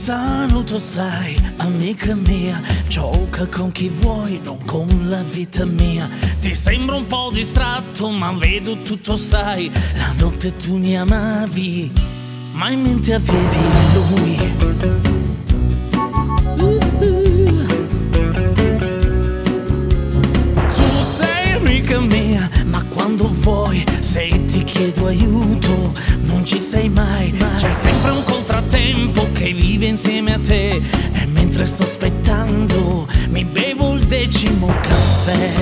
lontano, tu sai, amica mia, gioca con chi vuoi, non con la vita mia. Ti sembro un po' distratto, ma vedo tutto, sai. La notte tu mi amavi, ma in mente avevi lui. Tu sei amica mia, ma quando vuoi, se ti chiedo aiuto, non ci sei mai. C'è sempre un contrattempo che vive insieme a te, e mentre sto aspettando mi bevo il 10° caffè.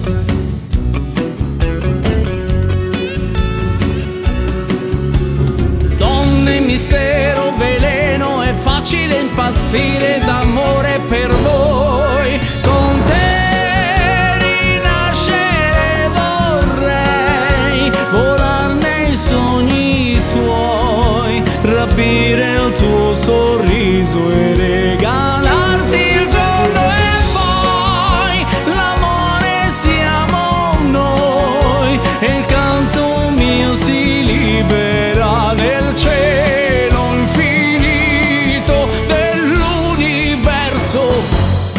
Donne, mistero, veleno, è facile impazzire d'amore per voi. Con te rinascere vorrei, volar nei sogni tuoi, rapire il tuo sorriso e regalarti il giorno e poi l'amore siamo noi, e il canto mio si libera nel cielo infinito dell'universo.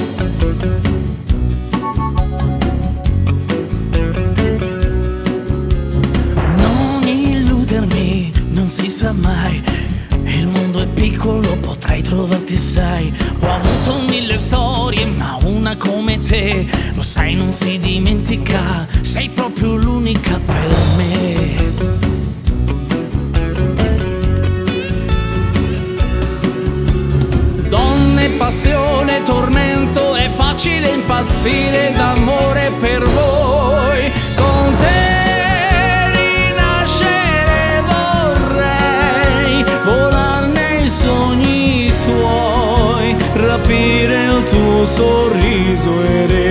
Non illudermi, non si sa mai, il mondo è piccolo, potrai trovarti, sai. Ho avuto 1000 storie, ma una come te, lo sai, non si dimentica, sei proprio l'unica per me. Donne, passione, tormento, è facile impazzire d'amore per voi. Con te rinascere vorrei, volar nei sogni tuoi, rapire il tuo sorriso e